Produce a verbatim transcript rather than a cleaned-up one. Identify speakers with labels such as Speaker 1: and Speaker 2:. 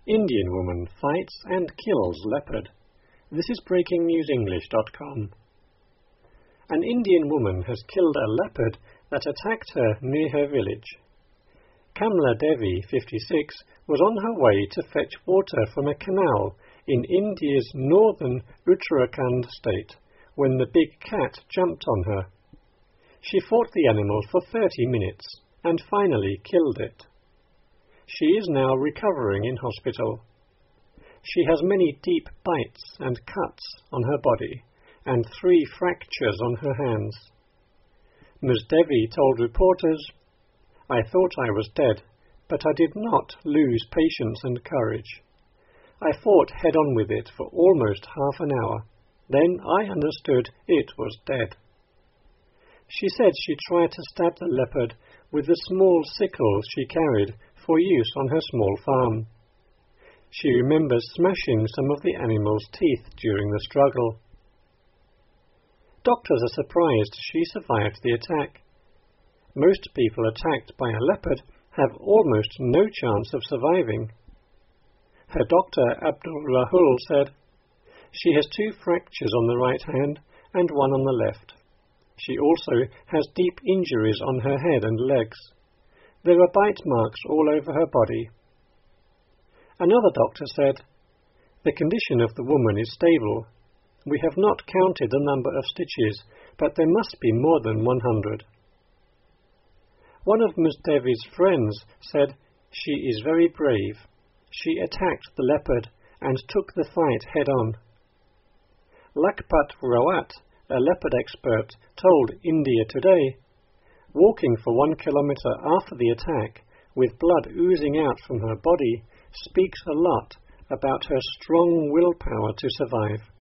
Speaker 1: Indian woman fights and kills leopard. This is breaking news english dot com. An Indian woman has killed a leopard that attacked her near her village. Kamla Devi, fifty-six, was on her way to fetch water from a canal in India's northern Uttarakhand state when the big cat jumped on her. She fought the animal for thirty minutes and finally killed it. She is now recovering in hospital. She has many deep bites and cuts on her body and three fractures on her hands. Miz Devi told reporters, "I thought I was dead, but I did not lose patience and courage. I fought head-on with it for almost half an hour. Then I understood it was dead." She said she tried to stab the leopard with the small sickle she carried for use on her small farm. She remembers smashing some of the animal's teeth during the struggle. Doctors are surprised she survived the attack. Most people attacked by a leopard have almost no chance of surviving. Her doctor, Abdul Rahul, said, "She has two fractures on the right hand and one on the left. She also has deep injuries on her head and legs. There are bite marks all over her body." Another doctor said, "The condition of the woman is stable. We have not counted the number of stitches, but there must be more than one hundred. One of Miz Devi's friends said, "She is very brave. She attacked the leopard and took the fight head-on." Lakpat Rawat, a leopard expert, told India Today, "Walking for one kilometre after the attack, with blood oozing out from her body, speaks a lot about her strong willpower to survive."